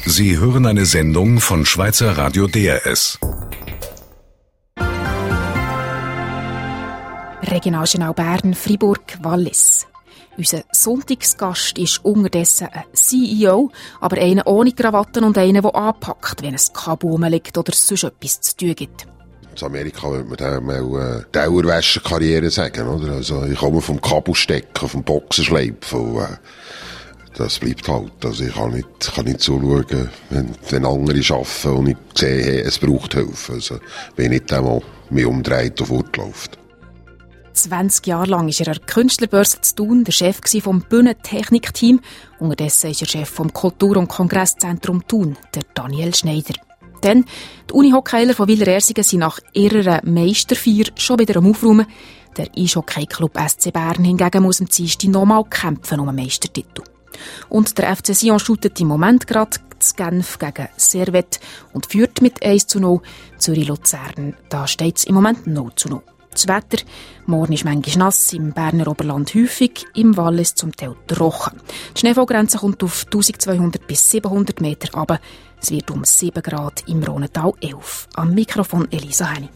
Sie hören eine Sendung von Schweizer Radio DRS. Regionaljournal Bern, Fribourg, Wallis. Unser Sonntagsgast ist unterdessen ein CEO, aber einer ohne Krawatten und einer, der anpackt, wenn ein Kabel rumliegt oder es sonst etwas zu tun gibt. In Amerika würde man dem mal Dauerwäscherkarriere sagen, oder? Also, ich komme vom Kabelstecken, vom Boxenschleifen, das bleibt halt. Also, ich kann nicht zuschauen, wenn andere arbeiten und ich sehe, hey, es braucht Hilfe. Also, wenn nicht der mich umdreht und fortläuft. 20 Jahre lang war er an der Künstlerbörse zu Thun, der Chef vom Bühnentechnik-Team. Unterdessen ist er Chef vom Kultur- und Kongresszentrum Thun, der Daniel Schneider. Denn die Unihockeyler von Wilerersingen sind nach ihrer Meisterfeier schon wieder am Aufräumen. Der Eishockey-Club SC Bern hingegen muss am Dienstag nochmal kämpfen um einen Meistertitel. Und der FC Sion shootet im Moment gerade zu Genf gegen Servette und führt mit 1:0. Zürich-Luzern, da steht es im Moment 0:0. Das Wetter, morgen ist manchmal nass, im Berner Oberland häufig, im Wallis zum Teil trocken. Die Schneefallgrenze kommt auf 1200 bis 700 Meter runter. Es wird um 7 Grad, im Rhonental 11. Am Mikrofon Elisa Henni.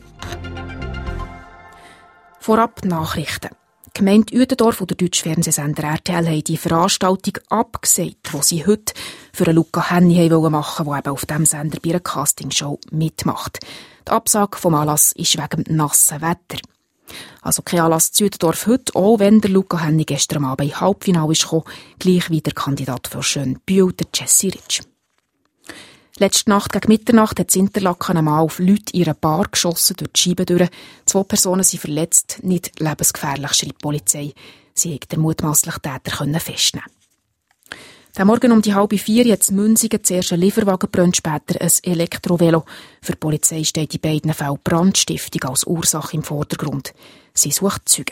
Vorab Nachrichten. Die Gemeinde Uetendorf und der deutsche Fernsehsender RTL haben die Veranstaltung abgesagt, die sie heute für Luca Henni machen wollten, der eben auf diesem Sender bei einer Castingshow mitmacht. Die Absage vom Anlass ist wegen dem nassen Wetter. Also kein Anlass zu Uetendorf heute, auch wenn der Luca Henni gestern Abend im Halbfinale ist gekommen, gleich wie der Kandidat für Schönbühl, der Jesse Ritsch. Letzte Nacht gegen Mitternacht hat in Interlaken einmal auf Leute in einer Bar geschossen, durch die Scheiben durch. 2 Personen sind verletzt, nicht lebensgefährlich, schreibt die Polizei. Sie hätten den mutmaßlichen Täter festnehmen. Der Morgen um die 3:30 hat in Münzigen zuerst ein Lieferwagen gebrannt, später ein Elektrovelo. Für die Polizei steht in beiden Fällen Brandstiftung als Ursache im Vordergrund. Sie sucht Zeugen.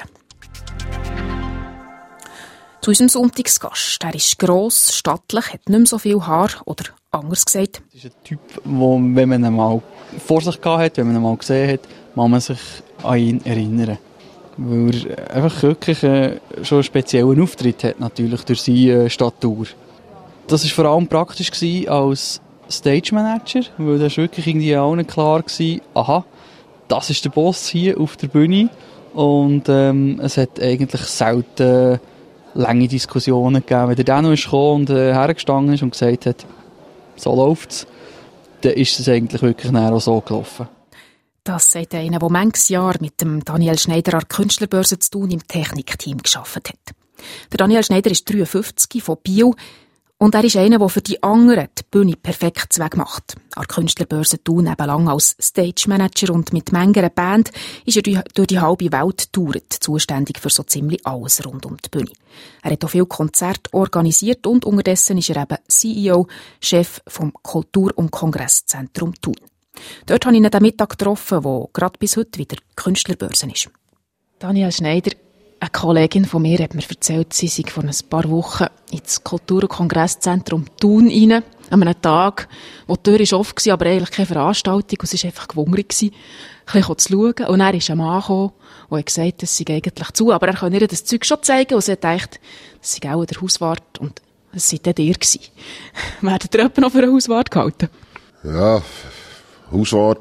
Zu unserem Sonntagsgast. Er ist gross, stattlich, hat nicht mehr so viel Haar oder anders gesagt. Das ist ein Typ, wo, wenn man ihn mal vor sich gehabt hat, wenn man ihn mal gesehen hat, kann man sich an ihn erinnern. Weil er einfach wirklich schon einen speziellen Auftritt hat, natürlich durch seine Statur. Das war vor allem praktisch als Stage Manager, weil da war wirklich irgendwie allen klar gewesen, aha, das ist der Boss hier auf der Bühne. Und es hat eigentlich selten lange Diskussionen gegeben. Wenn der dann noch gekommen und hergestanden ist und gesagt hat, so läuft's, dann ist es eigentlich wirklich auch so gelaufen. Das sagt einer, der manches Jahr mit dem Daniel Schneider an der Künstlerbörse zu Thun im Technikteam gearbeitet hat. Der Daniel Schneider ist 53, von Biel. Und er ist einer, der für die anderen die Bühne perfekt macht. An der Künstlerbörse Thun eben lang als Stage Manager und mit mancher Band ist er durch die halbe Welt getourt, zuständig für so ziemlich alles rund um die Bühne. Er hat auch viele Konzerte organisiert und unterdessen ist er eben CEO, Chef vom Kultur- und Kongresszentrum Thun. Dort habe ich ihn am Mittag getroffen, der gerade bis heute wieder Künstlerbörse ist. Daniel Schneider, eine Kollegin von mir hat mir erzählt, sie sei vor ein paar Wochen ins Kultur- und Kongresszentrum Thun rein, an einem Tag, wo die Tür offen war, aber eigentlich keine Veranstaltung, und sie war einfach gewungrig, ein bisschen zu schauen. Und dann ist ein Mann gekommen, der gesagt hat, es sei eigentlich zu, aber er kann ihr das Zeug schon zeigen, und sie hat gedacht, das sei auch der Hauswart, und es sei dann ihr gewesen. Werden ihr jemanden noch für einen Hauswart gehalten? Ja, Hauswart.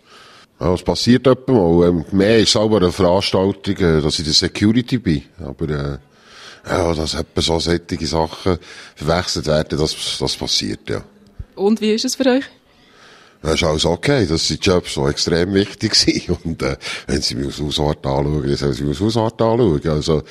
Ja, es passiert etwa mal. Mehr ist aber eine Veranstaltung, dass ich der Security bin. Aber, ja, dass etwa so solche Sachen verwechselt werden, das passiert, ja. Und wie ist es für euch? Das ist alles okay. Das sind Jobs, die extrem wichtig sind. Und, wenn sie mich aus Hauswart anschauen, dann sollen sie mich aus Hauswart anschauen. Also,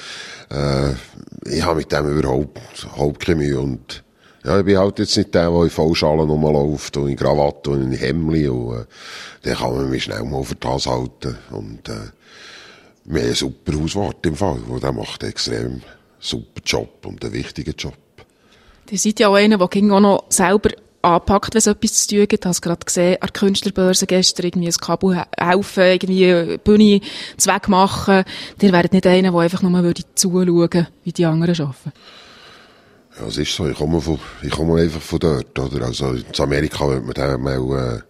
ich habe mit dem überhaupt keine Mühe. Und, ja, ich bin halt jetzt nicht der in Vollschalen rumläuft und in Krawatte und in Hemdli und dann kann man mich schnell mal für das halten. Und wir haben einen super Hauswart im Fall, der macht einen extrem super Job und einen wichtigen Job. Ihr seid ja auch einer, der auch noch selber anpackt, wenn es etwas zu tun gibt. Ich habe es gerade gesehen, an der Künstlerbörse gestern irgendwie ein Kabel helfen, irgendwie eine Bühne zweck machen. Ihr wäret nicht einer, der einfach nur zuschauen, wie die anderen arbeiten. Ja, es ist so. Ich komme einfach von dort, oder? Also, in Amerika würde man dem mal,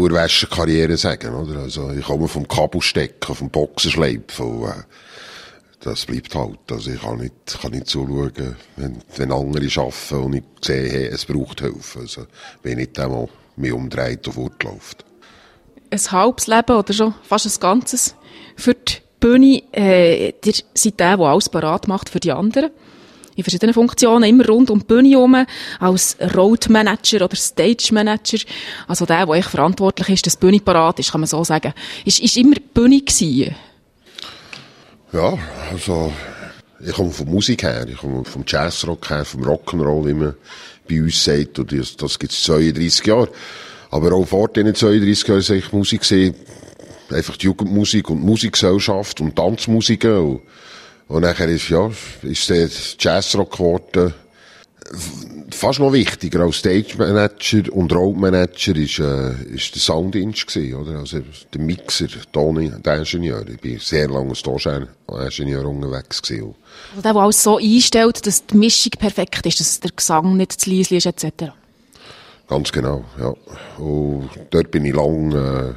Dauerwäscherkarriere sagen, oder? Also, ich komme vom Kabelstecken, vom Boxenschleifen, das bleibt halt. Also ich kann nicht zuschauen, wenn andere arbeiten und ich sehe, hey, es braucht Hilfe. Also wenn ich nicht einmal mich umdreht und fortläuft. Ein halbes Leben oder schon fast ein ganzes für die Bühne. Ihr seid der alles parat macht für die anderen. In verschiedenen Funktionen, immer rund um die Bühne herum, als Roadmanager oder Stage Manager. Also der echt verantwortlich ist, dass die Bühne parat ist, kann man so sagen. Ist immer die Bühne gewesen? Ja, also ich komme von Musik her, ich komme vom Jazzrock her, vom Rock'n'Roll, wie man bei uns sagt, und das gibt's 32 Jahre. Aber auch vor diesen 32 Jahren war ich Musik gesehen, einfach die Jugendmusik und Musikgesellschaft und Tanzmusiken. Und nachher ist der Jazzrock geworden. Fast noch wichtiger als Stage Manager und Road Manager ist der Soundingenieur gewesen, oder? Also der Mixer, der Ingenieur. Ich bin sehr lange als Toningenieur unterwegs gewesen. Also der alles so einstellt, dass die Mischung perfekt ist, dass der Gesang nicht zu leise ist, etc. Ganz genau, ja. Und dort bin ich lang,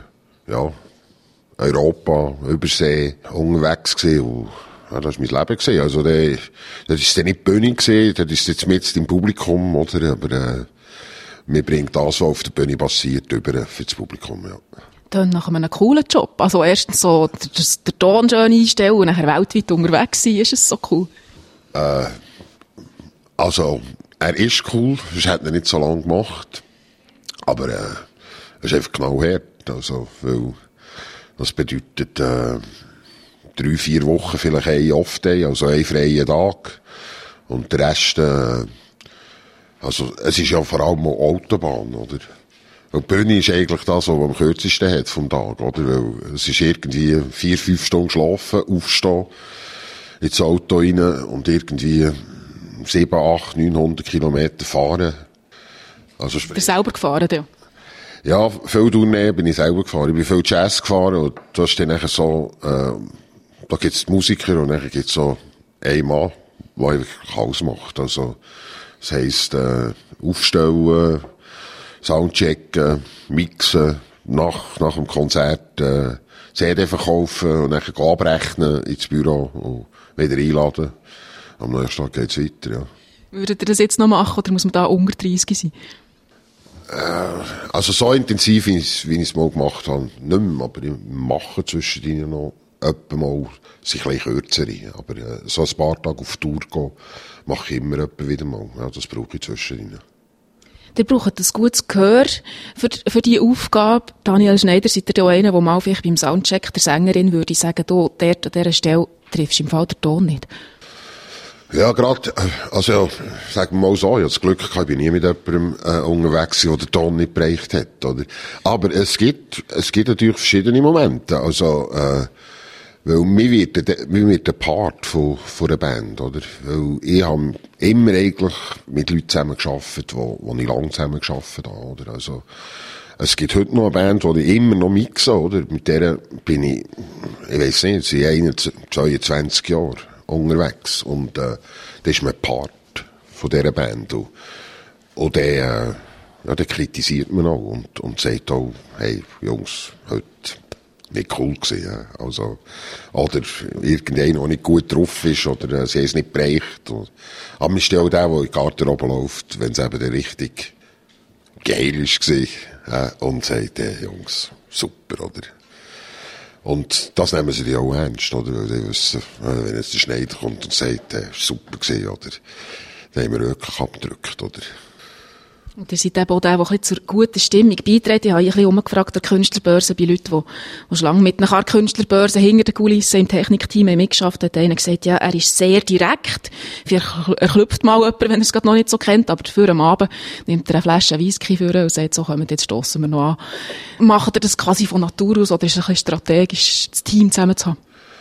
Europa, Übersee unterwegs gewesen. Und ja, das war mein Leben gewesen. Also, das ist dann nicht die Bühne gewesen, das ist jetzt mit im Publikum, oder? Aber, mir bringt das, was auf der Bühne passiert, über für das Publikum, ja. Dann nach einem coolen Job. Also erstens so, der Ton schön einstellen und nachher weltweit unterwegs sein, ist es so cool? Also, er ist cool, das hat er nicht so lange gemacht. Aber, es ist einfach genau hart. Also, weil, das bedeutet, 3-4 Wochen vielleicht ein Off-Day, also einen freien Tag. Und der Rest, also, es ist ja vor allem auch Autobahn, oder? Und die Bühne ist eigentlich das, was man am kürzesten hat vom Tag, oder? Weil es ist irgendwie 4-5 Stunden schlafen, aufstehen, ins Auto rein und irgendwie 700, 800, 900 Kilometer fahren. Also, bist du selber gefahren, ja? Ja, viel Tournee bin ich selber gefahren. Ich bin viel Jazz gefahren und da ist dann nachher so, da gibt's die Musiker und dann gibt's so einen Mann, der eigentlich alles macht. Also, das heisst, aufstellen, Soundchecken, mixen, nach dem Konzert, CD verkaufen und dann abrechnen ins Büro und wieder einladen. Am nächsten Tag geht's weiter, ja. Würdet ihr das jetzt noch machen oder muss man da unter 30 sein? Also so intensiv, wie ich es mal gemacht habe, nicht mehr, aber ich mache zwischendrin noch etwa mal, sich ein bisschen kürzere, aber so ein paar Tage auf Tour gehen, mache ich immer etwa wieder mal, ja, das brauche ich zwischendrin. Ihr braucht ein gutes Gehör für diese Aufgabe. Daniel Schneider, seid ihr ja einer, der mal vielleicht beim Soundcheck der Sängerin würde sagen, du, dort an dieser Stelle triffst du im Fall den Ton nicht. Ja, gerade, also, sagen wir mal so, ich habe das Glück gehabt, ich bin nie mit jemandem unterwegs, der den Ton nicht bereicht hat, oder? Aber es gibt natürlich verschiedene Momente, also, weil mir wird ein Part von der Band, oder? Weil ich habe immer eigentlich mit Leuten zusammengearbeitet, wo ich lange zusammengearbeitet habe, oder? Also, es gibt heute noch eine Band, die ich immer noch mixe, oder? Mit der bin ich weiss nicht, seit 22 Jahren unterwegs. Und, das ist mir Part von dieser Band. Und der kritisiert man auch und sagt auch, hey, Jungs, heute nicht cool gewesen, ja. Also, oder irgendeiner, der nicht gut drauf ist, oder sie haben es nicht bereicht. Aber man ist ja auch der in die Garderobe läuft, wenn es eben der richtig geil war, ja, und sagt, hey, Jungs, super, oder? Und das nehmen sie ja auch ernst, oder? Weil sie wissen, wenn jetzt der Schneider kommt und sagt, super gewesen, oder? Dann haben wir wirklich abgedrückt, oder? Und ihr seid eben auch der, der ein bisschen zur guten Stimmung beiträgt. Ich habe ein bisschen umgefragt an der Künstlerbörse bei Leuten, die schon lange mit einer Künstlerbörse hinter den Kulissen im Technikteam mitgeschafft haben. Einer gesagt, ja, er ist sehr direkt. Vielleicht erklüpft mal jemand, wenn er es gerade noch nicht so kennt, aber dafür am Abend nimmt er eine Flasche Whisky vor und sagt, so, kommt, jetzt stossen wir noch an. Macht er das quasi von Natur aus oder ist es ein bisschen strategisch, das Team zusammen zu haben?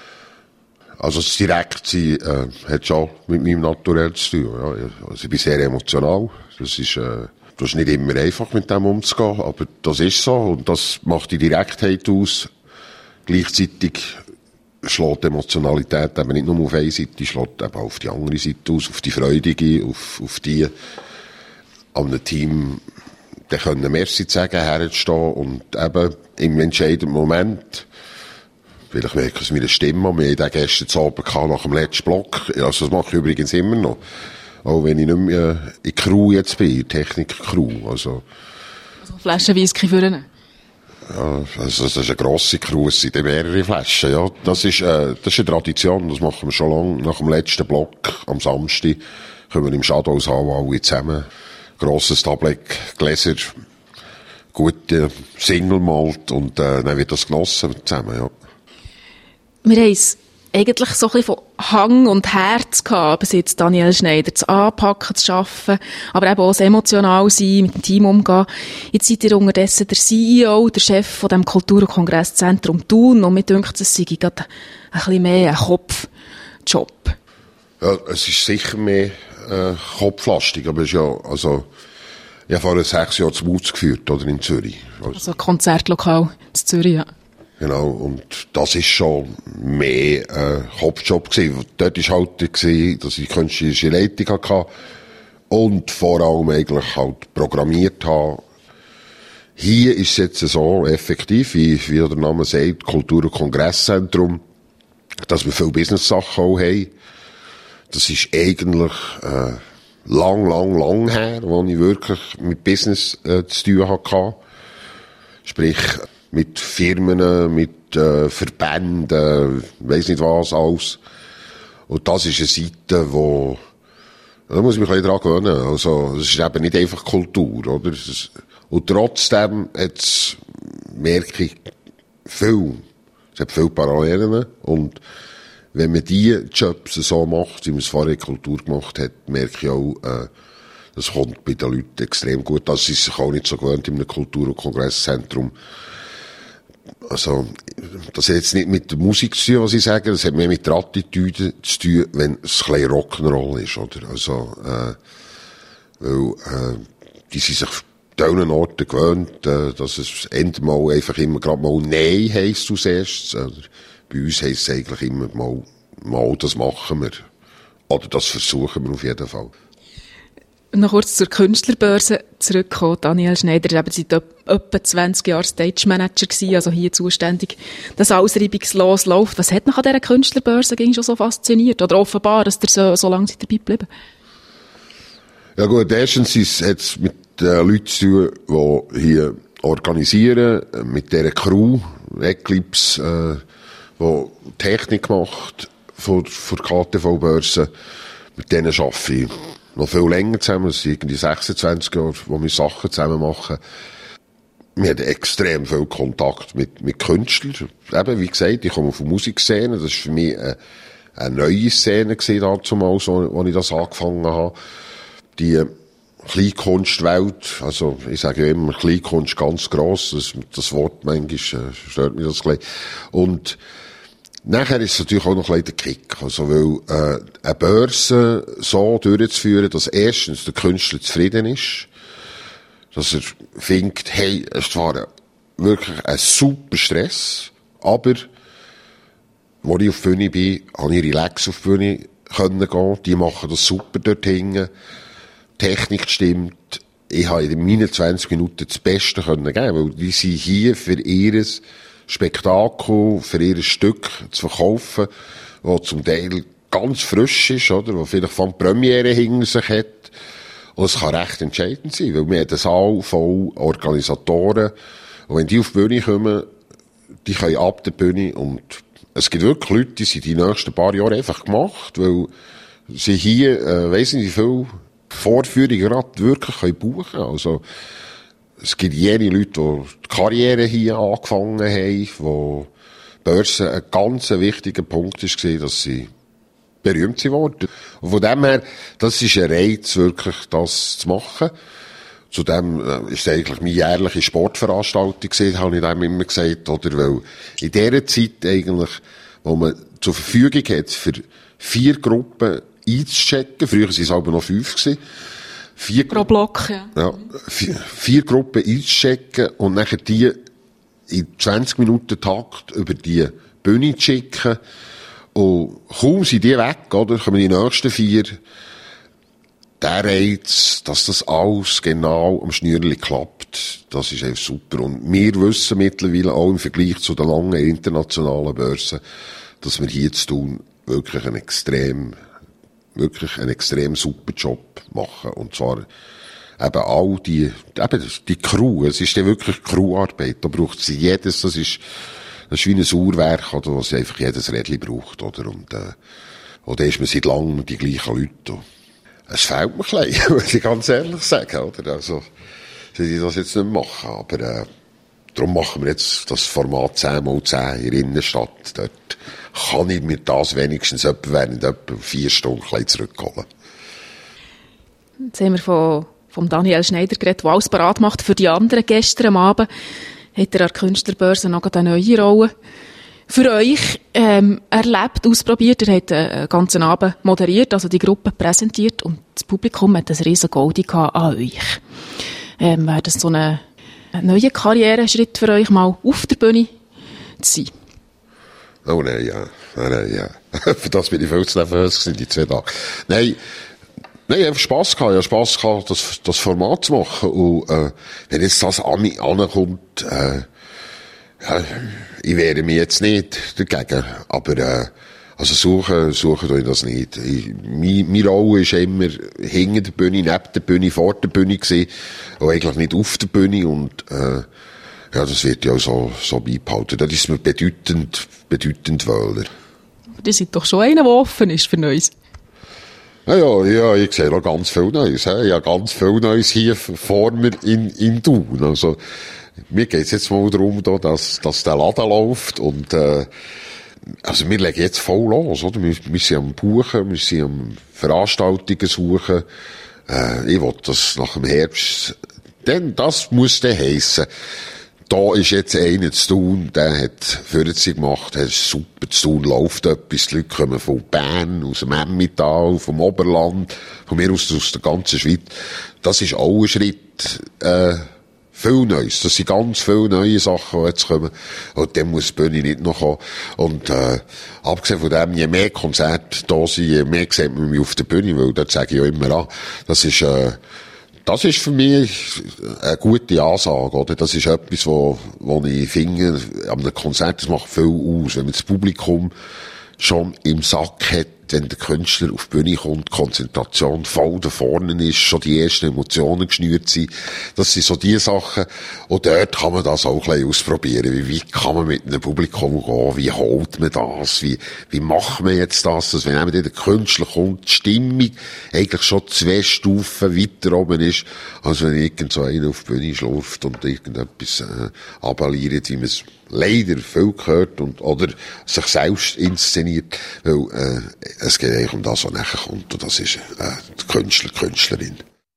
Also das Direktsein hat schon mit meinem Naturell zu tun. Ja. Also ich bin sehr emotional. Das ist nicht immer einfach, mit dem umzugehen, aber das ist so und das macht die Direktheit aus. Gleichzeitig schlägt die Emotionalität eben nicht nur auf eine Seite, schlägt eben auf die andere Seite aus, auf die Freudige, auf die an einem Team, die können Merci sagen, herzustehen und eben im entscheidenden Moment Vielleicht merken Sie meine Stimme an. Wir haben den gestern zu Abend nach dem letzten Block. Also das mache ich übrigens immer noch. Auch wenn ich nicht mehr in Crew jetzt bin, Technik-Crew. Also Flaschen Whisky führen. Ja, also das ist eine grosse Crew, es sind mehrere Flaschen, ja. Das ist eine Tradition, das machen wir schon lange. Nach dem letzten Block, am Samstag, kommen wir im Shadowshall alle zusammen. Grosses Tablet, Gläser, gute Single Malt und dann wird das genossen zusammen, ja. Wir haben es eigentlich so ein bisschen von Hang und Herz gehabt, bis jetzt Daniel Schneider, zu anpacken, zu arbeiten, aber eben auch das emotional sein, mit dem Team umgehen. Jetzt seid ihr unterdessen der CEO, der Chef von dem Kultur- und Kongresszentrum Thun, und mir dünkt, es sei gerade ein bisschen mehr ein Kopfjob. Ja, es ist sicher mehr kopflastig, aber es ist ja, also, ich habe vor 6 Jahren zu Mutz geführt, oder in Zürich. Also ein Konzertlokal in Zürich, ja. Genau, und das ist schon mehr Kopfjob gewesen. Dort war halt gewesen, dass ich künstlerische Leitung hatte und vor allem eigentlich halt programmiert habe. Hier ist es jetzt so effektiv, wie der Name sagt, Kultur- und Kongresszentrum, dass wir viele Business-Sachen auch haben. Das ist eigentlich lang her, wo ich wirklich mit Business zu tun hatte. Sprich, mit Firmen, mit Verbänden, weiss nicht was, alles. Und das ist eine Seite, wo, da muss ich mich ein bisschen dran gewöhnen. Also, es ist eben nicht einfach Kultur, oder? Und trotzdem merke ich viel. Es hat viele Parallelen. Und wenn man die Jobs so macht, wie man es vorher in Kultur gemacht hat, merke ich auch, das kommt bei den Leuten extrem gut. Das ist sich auch nicht so gewöhnt in einem Kultur- und Kongresszentrum. Also, das hat jetzt nicht mit der Musik zu tun, was ich sage, das hat mehr mit der Attitüde zu tun, wenn es ein bisschen Rock'n'Roll ist, oder? Also, weil, die sind sich an diesen Orten gewöhnt, dass es endmal einfach immer gerade mal Nein heisst als erstes, oder? Bei uns heisst es eigentlich immer mal, das machen wir. Oder das versuchen wir auf jeden Fall. Noch kurz zur Künstlerbörse zurückkommen. Daniel Schneider war seit etwa 20 Jahren Stage Manager gewesen, also hier zuständig, dass alles reibungslos läuft. Was hat noch an dieser Künstlerbörse schon so fasziniert? Oder offenbar, dass ihr so lange dabei geblieben? Ja gut, erstens hat es mit den Leuten zu tun, die hier organisieren, mit dieser Crew, Eclipse, die Technik macht für die KTV-Börse. Mit denen arbeite ich noch viel länger zusammen. Es sind irgendwie 26 Jahre, wo wir Sachen zusammen machen. Wir haben extrem viel Kontakt mit Künstlern. Eben, wie gesagt, ich komme von Musikszene. Das war für mich eine neue Szene damals, als ich das angefangen habe. Die Kleinkunstwelt, also ich sage ja immer, Kleinkunst ganz gross. Das Wort manchmal stört mich das ein bisschen. Und nachher ist es natürlich auch noch ein bisschen der Kick. Also, weil, eine Börse so durchzuführen, dass erstens der Künstler zufrieden ist, dass er findet, hey, es war wirklich ein super Stress, aber, wo ich auf die Bühne bin, habe ich relax auf die Bühne können gehen. Die machen das super dort hinten. Technik stimmt. Ich habe in meinen 20 Minuten das Beste können geben, weil die sind hier für ihres Spektakel, für ihr Stück zu verkaufen, das zum Teil ganz frisch ist, oder? Was vielleicht von Premiere hinter sich hat. Und es kann recht entscheidend sein, weil wir haben einen Saal voll Organisatoren. Und wenn die auf die Bühne kommen, die können ab der Bühne. Und es gibt wirklich Leute, die sind die nächsten paar Jahre einfach gemacht, weil sie hier, weiss nicht wie viel Vorführungen gerade wirklich buchen können. Also, es gibt jene Leute, die die Karriere hier angefangen haben, wo Börse ein ganz wichtiger Punkt war, dass sie berühmt geworden. Und von dem her, das ist ein Reiz, wirklich das zu machen. Zudem ist es eigentlich meine jährliche Sportveranstaltung gewesen, habe ich dem immer gesagt, oder? Weil in dieser Zeit eigentlich, wo man zur Verfügung hat, für 4 Gruppen einzuchecken, früher waren es aber noch 5 gewesen, 4 pro Block, ja. Ja, 4 Gruppen einzuchecken und nachher die in 20 Minuten Takt über die Bühne zu schicken. Und kaum sind die weg, oder, kommen die nächsten 4. der Reiz, dass das alles genau am Schnürli klappt, das ist einfach super. Und wir wissen mittlerweile auch im Vergleich zu den langen internationalen Börsen, dass wir hier zu tun wirklich einen extrem super Job machen. Und zwar eben all die Crew, es ist ja wirklich Crewarbeit, da braucht sie jedes, das ist wie ein Uhrwerk, oder, was einfach jedes Rädchen braucht, oder, und da ist man seit langem die gleichen Leute. Es fehlt mir ein bisschen, muss ich ganz ehrlich sagen, oder, also, sie das jetzt nicht machen, aber, darum machen wir jetzt das Format 10x10 in der Innenstadt. Dort kann ich mir das wenigstens während etwa 4 Stunden zurückholen. Jetzt haben wir vom Daniel Schneider geredet, der alles parat macht für die anderen. Gestern am Abend hat er an der Künstlerbörse noch eine neue Rolle für euch erlebt, ausprobiert. Er hat einen ganzen Abend moderiert, also die Gruppe präsentiert, und das Publikum hat ein riesen Goldie an euch. Wäre das so ein neuer Karriereschritt für euch, mal auf der Bühne zu sein? Oh nein, ja. Für das bin ich viel zu nervös gewesen, die 2 Tage. Nein, ich habe Spass gehabt. Ich habe Spass gehabt, das Format zu machen. Und, wenn jetzt das an mich ankommt, ich wehre mich jetzt nicht dagegen. Aber, also suchen tue ich das nicht. Meine Rolle ist immer hinter der Bühne, neben der Bühne, vor der Bühne gewesen. Und eigentlich nicht auf der Bühne. Und, ja, das wird ja auch so beibehalten. Das ist mir bedeutend wohler. Die sind doch schon einer, der offen ist für Neues. Ja, ich sehe noch ganz viel Neues. Ich habe ganz viel Neues hier vor mir in Thun. Also, mir geht's jetzt mal darum, dass der Laden läuft und, also wir legen jetzt voll los, oder? Wir sind am Buchen, wir sind am Veranstaltungen suchen. Ich will das nach dem Herbst, denn das muss dann heissen. Da ist jetzt einer zu tun, der hat Fürzi gemacht, der ist super zu tun, läuft etwas, die Leute kommen von Bern, aus dem Emmental, vom Oberland, von mir aus der ganzen Schweiz. Das ist auch ein Schritt, viel Neues. Das sind ganz viele neue Sachen, die jetzt kommen. Und dann muss die Bühne nicht noch kommen. Und, abgesehen von dem, je mehr Konzerte da sind, je mehr sieht man mich auf der Bühne, weil das sage ich ja immer an. Das ist für mich eine gute Ansage, oder? Das ist etwas, wo ich finde, an einem Konzert, das macht viel aus. Wenn man das Publikum schon im Sack hat, wenn der Künstler auf die Bühne kommt, Konzentration voll da vorne ist, schon die ersten Emotionen geschnürt sind. Das sind so die Sachen. Und dort kann man das auch ein bisschen ausprobieren. Wie weit kann man mit einem Publikum gehen? Wie holt man das? Wie macht man jetzt das? Dass wenn eben der Künstler kommt, die Stimmung eigentlich schon 2 Stufen weiter oben ist, als wenn irgend so einer auf die Bühne schlurft und irgendetwas abaliert, wie man es leider viel gehört oder sich selbst inszeniert, weil es geht eigentlich um das, was nachher kommt, und das ist die Künstlerin.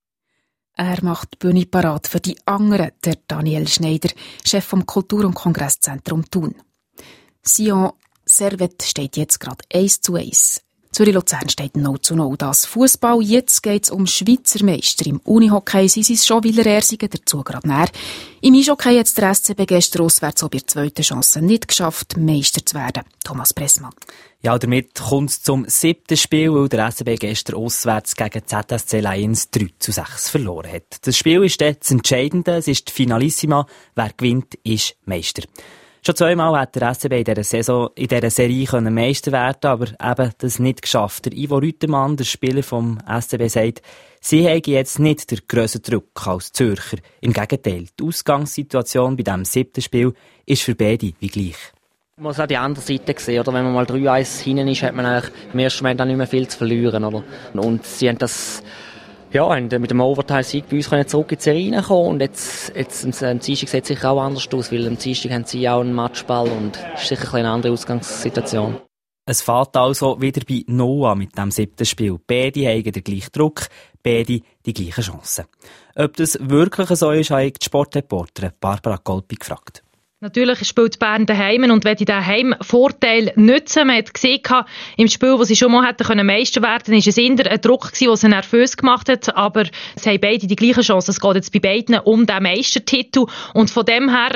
Er macht die Bühne parat für die anderen, der Daniel Schneider, Chef vom Kultur- und Kongresszentrum Thun. Sion Servet steht jetzt gerade 1:1. Zürich-Luzern steht 0:0. Das Fußball. Jetzt geht es um Schweizer Meister. Im Unihockey sind es schon Willerersingen, dazu gerade näher. Im Eishockey hat der SCB gestern auswärts auch bei der 2. Chance nicht geschafft, Meister zu werden. Thomas Pressmann. Ja, damit kommt es zum 7. Spiel, weil der SCB gestern auswärts gegen ZSC Lions 3:6 verloren hat. Das Spiel ist das Entscheidende, es ist die Finalissima. Wer gewinnt, ist Meister. Schon 2-mal hat der SCB in dieser Serie Meister werden, aber eben das nicht geschafft. Der Ivo Rüttemann, der Spieler vom SCB, sagt, sie haben jetzt nicht den grösseren Druck als Zürcher. Im Gegenteil, die Ausgangssituation bei diesem 7. Spiel ist für beide wie gleich. Man muss auch die andere Seite sehen, oder? Wenn man mal 3-1 hinten ist, hat man eigentlich im ersten Moment auch nicht mehr viel zu verlieren, oder? Und sie haben das, ja, mit dem Overtime-Sieg bei uns können zurück in die Serie reinkommen, und jetzt am Dienstag sieht es sicher auch anders aus, weil am Dienstag haben sie auch einen Matchball und es ist sicher eine andere Ausgangssituation. Es fährt also wieder bei Noah mit dem 7. Spiel. Beide haben den gleichen Druck, beide die gleichen Chancen. Ob das wirklich so ist, habe ich die Sportreporterin Barbara Golpi gefragt. Natürlich spielt Bern daheim und will den Heimvorteil nutzen. Man hat gesehen, im Spiel, wo sie schon mal hätten Meister werden können, war es eher ein Druck, der sie nervös gemacht hat. Aber es haben beide die gleiche Chance. Es geht jetzt bei beiden um den Meistertitel. Und von dem her,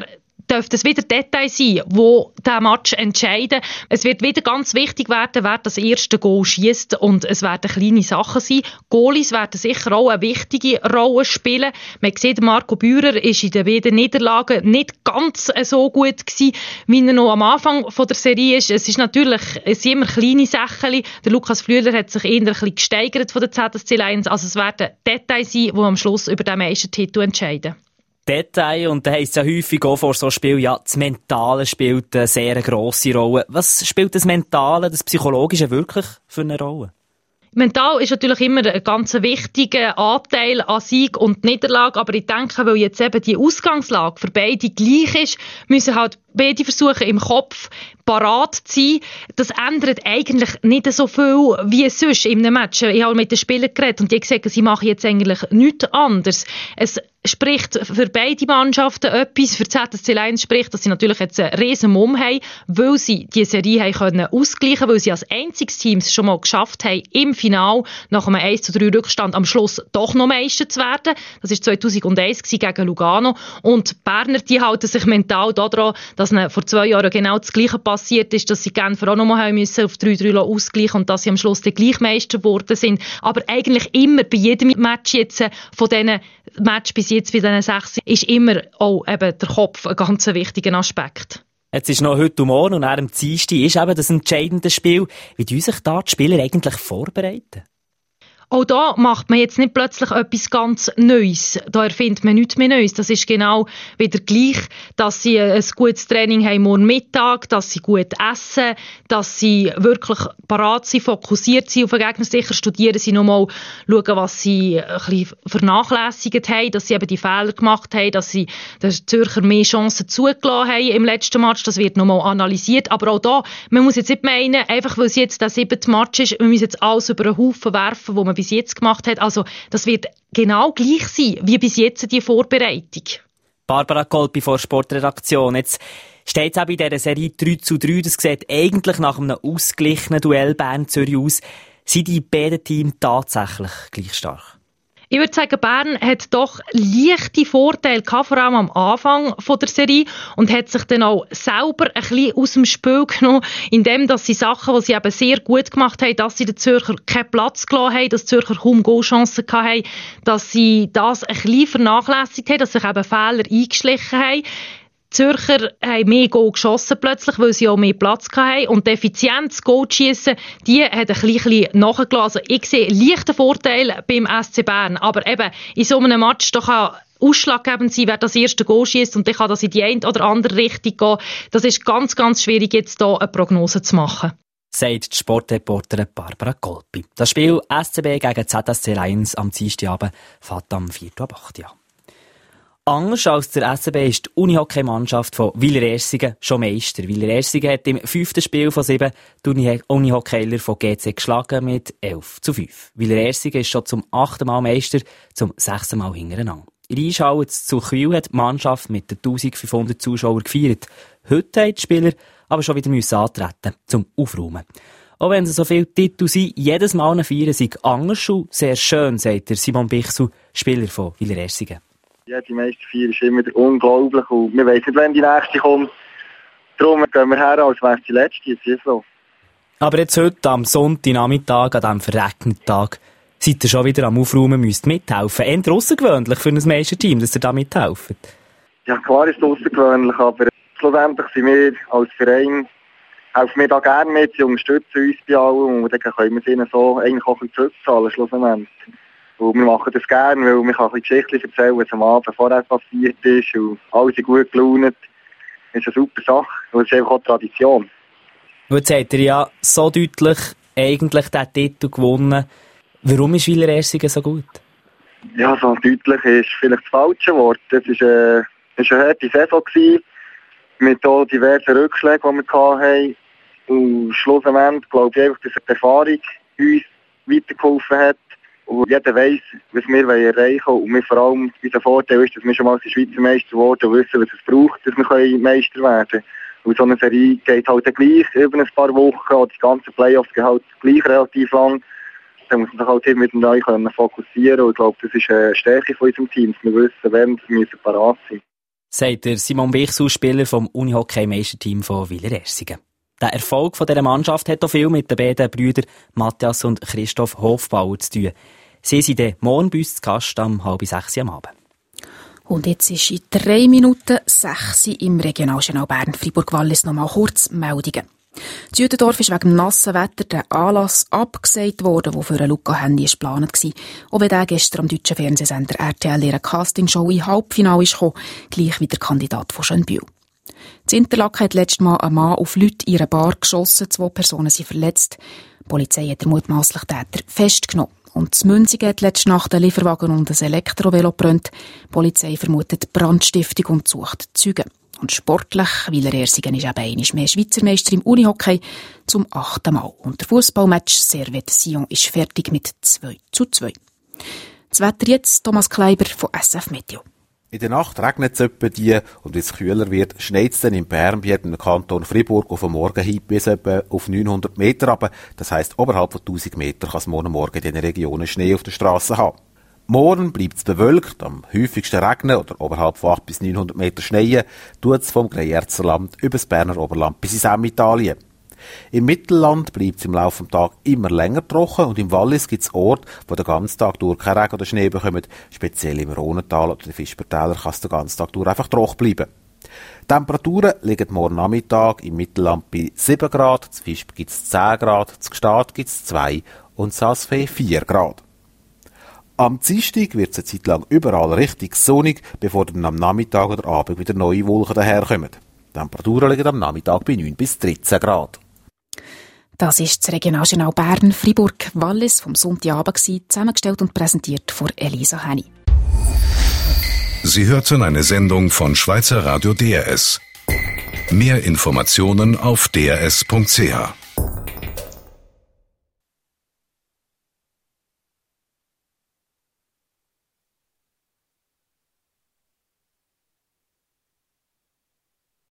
dürfte es wieder Details sein, die diesen Match entscheiden. Es wird wieder ganz wichtig werden, wer das erste Goal schießt, und es werden kleine Sachen sein. Goalies werden sicher auch eine wichtige Rolle spielen. Man sieht, Marco Bührer ist in den beiden Niederlagen nicht ganz so gut gewesen, wie er noch am Anfang von der Serie ist. Es sind immer kleine Sachen. Der Lukas Flüeler hat sich eher ein bisschen gesteigert von der ZSC Lions. Also es werden Details sein, die am Schluss über den Meistertitel entscheiden. Detail, und da heisst es ja häufig auch vor so Spiel, ja, das Mentale spielt eine sehr grosse Rolle. Was spielt das Mentale, das Psychologische wirklich für eine Rolle? Mental ist natürlich immer ein ganz wichtiger Anteil an Sieg und Niederlage, aber ich denke, weil jetzt eben die Ausgangslage für beide gleich ist, müssen halt beide versuchen, im Kopf parat zu sein. Das ändert eigentlich nicht so viel wie sonst in einem Match. Ich habe mit den Spielern geredet und die haben gesagt, sie machen jetzt eigentlich nichts anderes. Es spricht für beide Mannschaften etwas. Für die ZSC Lions spricht, dass sie natürlich jetzt einen riesen Mumm haben, weil sie die Serie haben können ausgleichen, weil sie als einziges Team es schon mal geschafft haben, im Finale nach einem 1:3 Rückstand am Schluss doch noch Meister zu werden. Das war 2001 gegen Lugano. Und die Berner, die halten sich mental daran, dass ihnen vor 2 Jahren genau das Gleiche passiert ist, dass sie Genfer auch noch mal müssen auf 3:3 ausgleichen und dass sie am Schluss der Gleichmeister geworden sind. Aber eigentlich immer bei jedem Match jetzt von diesen Match bis jetzt bei diesen 6 ist immer auch eben der Kopf ein ganz wichtiger Aspekt. Jetzt ist noch heute und morgen und am Dienstag ist eben das entscheidende Spiel. Wie tun sich da die Spieler eigentlich vorbereiten? Auch da macht man jetzt nicht plötzlich etwas ganz Neues. Da erfindet man nichts mehr Neues. Das ist genau wieder gleich, dass sie ein gutes Training haben morgen Mittag, dass sie gut essen, dass sie wirklich parat sind, fokussiert sind auf den Gegner. Sicher studieren sie nochmal, schauen, was sie ein bisschen vernachlässigt haben, dass sie eben die Fehler gemacht haben, dass sie den Zürcher mehr Chancen zugelassen haben im letzten Match. Das wird nochmal analysiert. Aber auch da, man muss jetzt nicht meinen, einfach weil es jetzt der 7. Match ist, wir müssen jetzt alles über einen Haufen werfen, wo man bis jetzt gemacht hat. Also das wird genau gleich sein, wie bis jetzt die Vorbereitung. Barbara Kolpi von Sportredaktion. Jetzt steht es auch bei dieser Serie 3:3. Das sieht eigentlich nach einem ausgeglichenen Duell Bern-Zürich aus. Sind die beiden Teams tatsächlich gleich stark? Ich würde sagen, Bern hat doch leichte Vorteile gehabt, vor allem am Anfang von der Serie, und hat sich dann auch selber ein bisschen aus dem Spiel genommen, indem dass sie Sachen, die sie eben sehr gut gemacht haben, dass sie den Zürcher keinen Platz gelassen haben, dass die Zürcher kaum Goalchancen hatten, dass sie das ein bisschen vernachlässigt haben, dass sich eben Fehler eingeschlichen haben. Die Zürcher haben mehr Goal geschossen plötzlich, weil sie auch mehr Platz hatten. Und die Effizienz, Goal zu schiessen, die hat ein bisschen nachgelassen. Also ich sehe leichten Vorteil beim SC Bern. Aber eben, in so einem Match da kann ausschlaggebend sein, wer das erste Goal schiesst, und dann kann das in die eine oder andere Richtung gehen. Das ist ganz, ganz schwierig, jetzt hier eine Prognose zu machen. Sagt die Sportreporterin Barbara Kolpi. Das Spiel SCB gegen ZSC Lions am Dienstagabend fährt am 4:08 an. Anders als der SCB ist die Unihockey-Mannschaft von Wilerersingen schon Meister. Wilerersingen hat im 5. Spiel von 7 die Unihockeyler von GC geschlagen mit 11:5. Wilerersingen ist schon zum 8. Mal Meister, zum 6. Mal hintereinander. In der Eishalle zu Chwil hat die Mannschaft mit den 1500 Zuschauern gefeiert. Heute haben die Spieler aber schon wieder antreten zum Aufräumen. Auch wenn es so viele Titel sind, jedes Mal eine Feier sei anders und sehr schön, sagt der Simon Bichsel, Spieler von Wilerersingen. Ja, die Meisterfeier ist immer unglaublich und wir wissen nicht, wann die nächste kommt. Darum gehen wir her, als wäre es die letzte. Jetzt ist so. Aber jetzt heute am Sonntagnachmittag, an diesem verregneten Tag, seid ihr schon wieder am Aufräumen, müsst mithelfen. Eher außergewöhnlich für ein Meisterteam, dass ihr da mithelft. Ja, klar ist es außergewöhnlich, aber schlussendlich sind wir als Verein, helfen wir da gerne mit, sie unterstützen uns bei allem und dann können wir ihnen so eigentlich auch ein bisschen zurückzahlen, schlussendlich. Und wir machen das gerne, weil wir kann ein bisschen Geschichten erzählen, was am Abend vorher passiert ist und alle sind gut gelaunt. Das ist eine super Sache und es ist einfach auch Tradition. Und jetzt habt ihr ja so deutlich eigentlich diesen Titel gewonnen. Warum ist Wilerersingen so gut? Ja, so deutlich ist vielleicht das falsche Wort. Es war eine harte Saison gewesen, mit auch diversen Rückschlägen, die wir hatten. Und schlussendlich glaube ich einfach, dass die Erfahrung uns weitergeholfen hat. Und jeder weiss, was wir erreichen wollen. Und wir vor allem, unser Vorteil ist, dass wir schon mal Schweizer Meister geworden und wissen, was es braucht, dass wir Meister werden können. Und so eine Serie geht halt gleich über ein paar Wochen. Und die ganzen Playoffs gehen halt gleich relativ lang. Da muss man sich halt immer wieder neu fokussieren. Und ich glaube, das ist eine Stärke von unserem Team, dass wir wissen, wann wir parat sind. sagt der Simon Bichsel, Spieler vom Unihockey-Meisterteam von Wilerersigen. Der Erfolg dieser Mannschaft hat auch viel mit den beiden Brüdern Matthias und Christoph Hofbauer zu tun. Sie sind dann morgen bei uns zu Gast am 5:30 am Abend. Und jetzt ist in 3 Minuten 6 im Regionaljournal Bern Fribourg-Wallis nochmal kurz Meldungen. In Jüdendorf ist wegen dem nassen Wetter der Anlass abgesagt worden, der für Luca Henny geplant war. Auch wenn der gestern am deutschen Fernsehsender RTL ihre Castingshow in Halbfinale kam, gleich wie der Kandidat von Schönbühl. In Interlaken hat letztes Mal ein Mann auf Leute in einer Bar geschossen, 2 Personen sind verletzt. Die Polizei hat den mutmaßlichen Täter festgenommen. Und in Münzigen hat letzte Nacht ein Lieferwagen und ein Elektrovelo gebrannt. Die Polizei vermutet Brandstiftung und sucht Zeugen. Und sportlich, Wilerersigen ist eben einmal mehr Schweizer Meister im Unihockey zum 8. Mal. Und der Fußballmatch Servette-Sion ist fertig mit 2:2. Das Wetter jetzt, Thomas Kleiber von SF Meteo. In der Nacht regnet es etwa die und wenn es kühler wird, schneit es dann in Bern bei dem Kanton Fribourg auf den Morgen hin bis etwa auf 900 Meter runter. Das heisst, oberhalb von 1000 Meter kann es morgen Morgen in diesen Regionen Schnee auf der Straße haben. Morgen bleibt es bewölkt, am häufigsten regnen oder oberhalb von 800 bis 900 Meter schneien, tut es vom Greyerzer-Land über das Berner Oberland bis ins Emmentalien. Im Mittelland bleibt es im Laufe des Tages immer länger trocken und im Wallis gibt es Orte, wo den ganzen Tag durch kein Regen oder Schnee bekommen. Speziell im Rhonental oder den Fischbertäler kann es den ganzen Tag durch einfach trocken bleiben. Die Temperaturen liegen morgen Nachmittag im Mittelland bei 7 Grad, zu Fisch gibt es 10 Grad, zu Gstaad gibt es 2 und zu Saas-Fee 4 Grad. Am Dienstag wird es eine Zeit lang überall richtig sonnig, bevor dann am Nachmittag oder Abend wieder neue Wolken daherkommen. Die Temperaturen liegen am Nachmittag bei 9 bis 13 Grad. Das ist das Regionaljournal Bern Fribourg-Wallis vom Sonntagabend, zusammengestellt und präsentiert von Elisa Henny. Sie hörten eine Sendung von Schweizer Radio DRS. Mehr Informationen auf drs.ch.